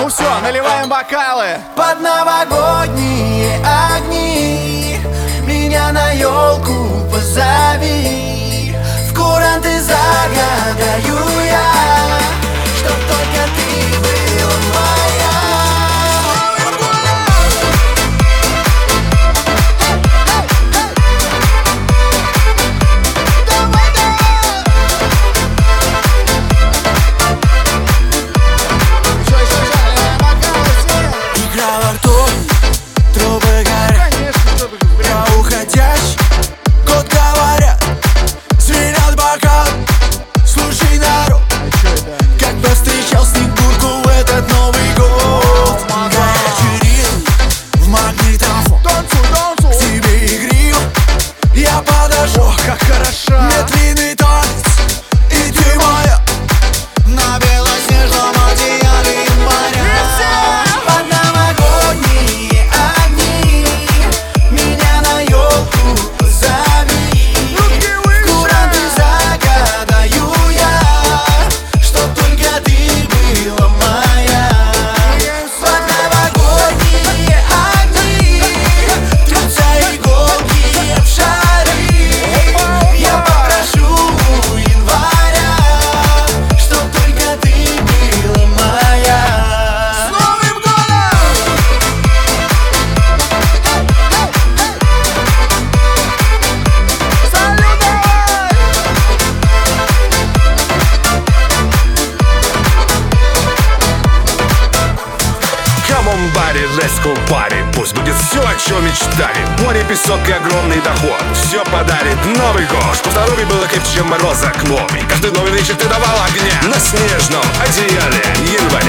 Ну все, наливаем бокалы под новогодние огни. Меня на елку позови, в куранты загадаю я, чтоб только ты была моя. Игра во рту, трубы горят, я уходящий, год говорят, звенят бокалы. Слушай, народ, как повстречал Снегурку в этот Новый год. Вечерин в магнитофон, к тебе игрил, я подошел. Ох, как хорошо. Медленный танец, и ты моя на белоснежном одеяле января. Под новогодние огни меня на елку позови, в куранты загадаю я, чтоб только ты была моя. Под новогодние огни трутся иголки в шары. Я попрошу у января, чтоб только ты была моя. С Новым годом! Салют, давай! Come on, buddy, let's go party. Пусть будет все, о чем мечтали. Море, песок и огромный доход. Все подарит Новый год. Чтоб здоровье было крепче, чем мороз за окном. И каждый новый вечер ты давал огня на снежном одеяле января.